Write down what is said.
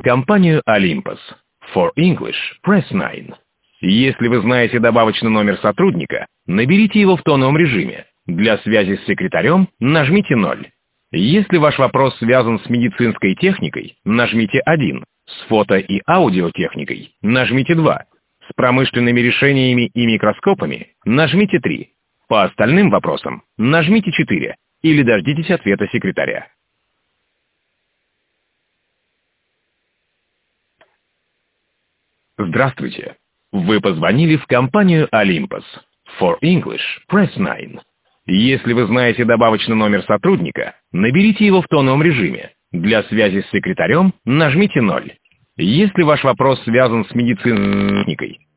компанию Olympus. For English, press 9. Если вы знаете добавочный номер сотрудника, наберите его в тоновом режиме. Для связи с секретарем нажмите 0. Если ваш вопрос связан с медицинской техникой, нажмите 1. С фото- и аудиотехникой нажмите 2. С промышленными решениями и микроскопами нажмите 3. По остальным вопросам нажмите 4 или дождитесь ответа секретаря. Здравствуйте. Вы позвонили в компанию Olympus. For English, press 9. Если вы знаете добавочный номер сотрудника, наберите его в тоновом режиме. Для связи с секретарем нажмите 0. Если ваш вопрос связан с медицинской техникой,